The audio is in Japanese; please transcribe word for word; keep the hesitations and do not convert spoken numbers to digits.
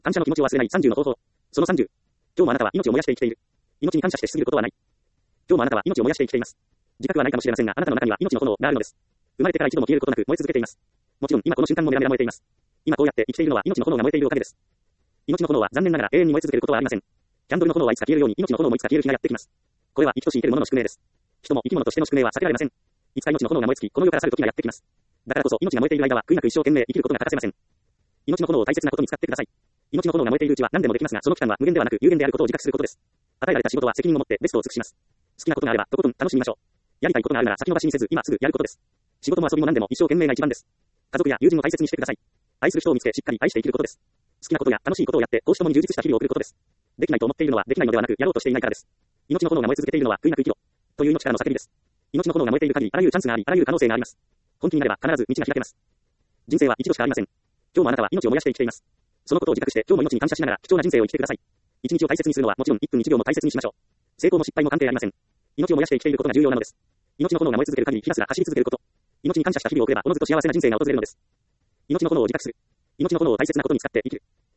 感謝の気持ちを忘れないさんじゅうの方法。そのさんじゅう。今日もあなたは命を燃やして生きている。命に感謝して過ぎることはない。今日もあなたは命を燃やして生きています。自覚はないかもしれませんが、あなたの中には命の炎があるのです。生まれてから一度も消えることなく燃え続けています。もちろん今この瞬間もメラメラ燃えています。今こうやって生きているのは命の炎が燃えているおかげです。命の炎は残念ながら永遠に燃え続けることはありません。キャンドルの炎はいつか消えるように命の炎もいつか消える日がやってきます。これは生きとし生ける者の宿命です。人も生き物としての宿命は避けられません。いつか命の炎が燃え尽き、この世から去る時がやってきます。だからこそ命が燃えている間は悔いなく一生懸命生きることが欠かせません。命の炎を大切なことに使ってください。命の炎が燃えているうちは何でもできますが、その期間は無限ではなく有限であることを自覚することです。与えられた仕事は責任を持ってベストを尽くします。好きなことがあればとことん楽しみましょう。やりたいことがあるなら先延ばしにせず今すぐやることです。仕事も遊びも何でも一生懸命が一番です。家族や友人を大切にしてください。愛する人を見つけしっかり愛して生きることです。好きなことや楽しいことをやって公私ともに充実した日々を送ることです。できないと思っているのはできないのではなくやろうとしていないからです。命の炎が燃え続けているのは悔いなく生きろという命からの叫びです。命の炎が燃えている限りあらゆるチャンスがあり、あらゆる可能性があります。本気になれば必ず道が開けます。人生は一度しかありません。今日もあなたは命を燃やして生きています。そのことを自覚して今日も命に感謝しながら貴重な人生を生きてください。一日を大切にするのはもちろんいっぷんいちびょうも大切にしましょう。成功も失敗も関係ありません。命を燃やして生きていることが重要なのです。命の炎が燃え続ける限りひたすら走り続けること。命に感謝した日々を送ればおのずと幸せな人生が訪れるのです。命の炎を自覚する。命の炎を大切なことに使って生きる。